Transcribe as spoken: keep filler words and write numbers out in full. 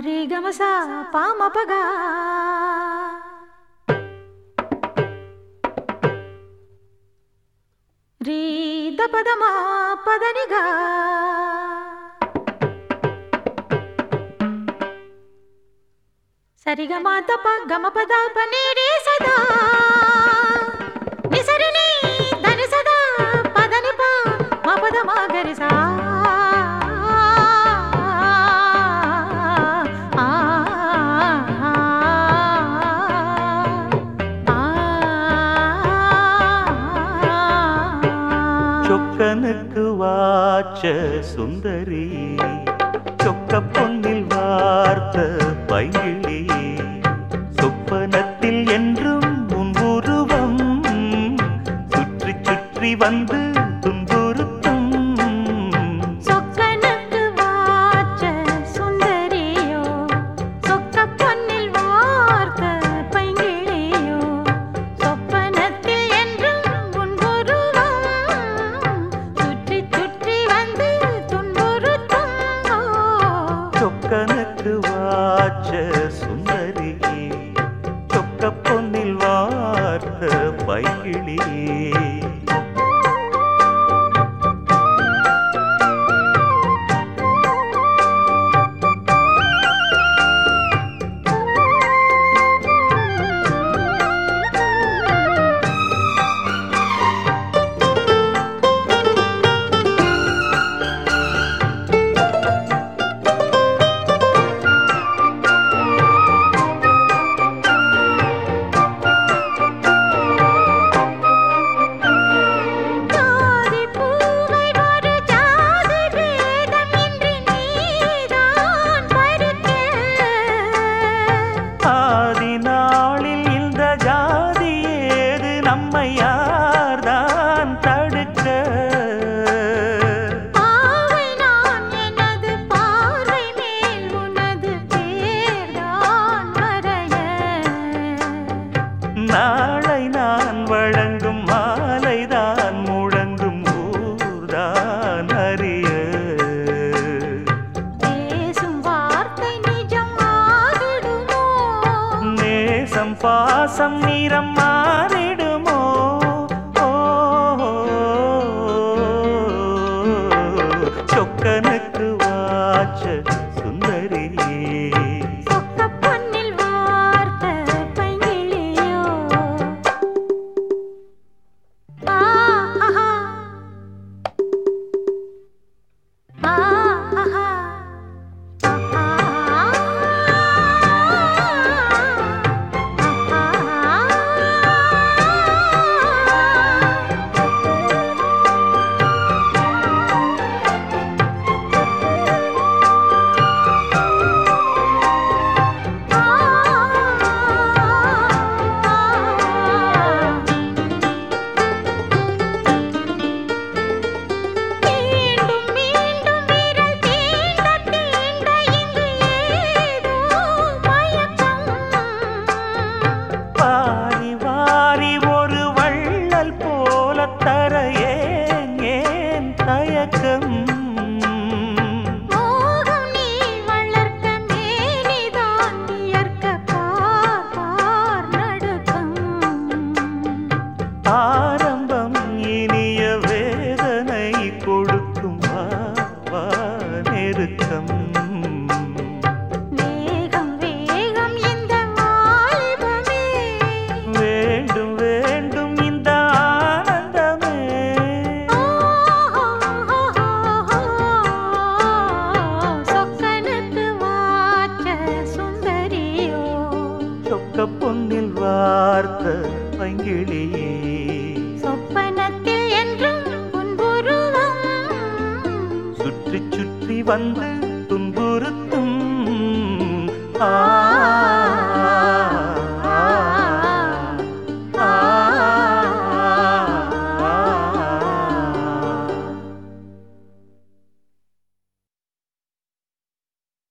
ரி கமசா பாமபகா ரி தபதமா பதனிகா சரிகமா தப கமபத பனீரே சதா நிசரினி தனி சதா பதனிப மபதமா கரிசா சொக்கனுக்கு வாச்ச சுந்தரி சொக்க பொன்னில் வார்த்த பைங்கிளி சொப்பனத்தில் என்றும் உன் உருவம் சுற்றி சுற்றி வந்து துன்புறுத்தும். சொக்கனுக்கு வாச்ச சுந்தரியோ சொக்க பொன்னில் வார்த்த பைங்கிளியோ சொப்பனத்தில் என்றும் உன் உருவம் சுற்றி சுற்றி வந்து துன்புறுத்தும். சொக்கனுக்கு வாச்ச சுந்தரி சொக்க பொன்னில் வார்த்த பைங்கிளி யார்தான் தடுக்க பாவை நான் எனது பார்வை மேல் உனது பேர்தான் வரைய நாளை நான் வழங்கும் மாலைதான் முழங்கும் ஊர்தான் அறிய பேசும் வார்த்தை நிஜம் ஆகிடுமோ நேசம் பாசம் நிறம் மாறிடுமோ சொக்கனுக்கு வாச்ச சுந்தரி சொக்க பொன்னில் வார்த்த பைங்கிளியோ ஆ ஆஹா ஆ ஆஹா மோகம் நீ வளர்க்க மேனிதான் இயற்க பார் நடுக்கம் ஆரம்பம் இனிய வேதனை கொடுக்கும் வா நெருக்கம் வேகம் வேகம் இந்த வாலிபமே வேண்டும் வேண்டும் இந்த ஆனந்தமே சொக்கனுக்கு வாச்ச சுந்தரியோ சொக்க பொன்னில் வார்த்த பைங்கிளியே சொப்பனத்தில் என்றும் உன் உருவம் சுற்றி சுற்றி வந்து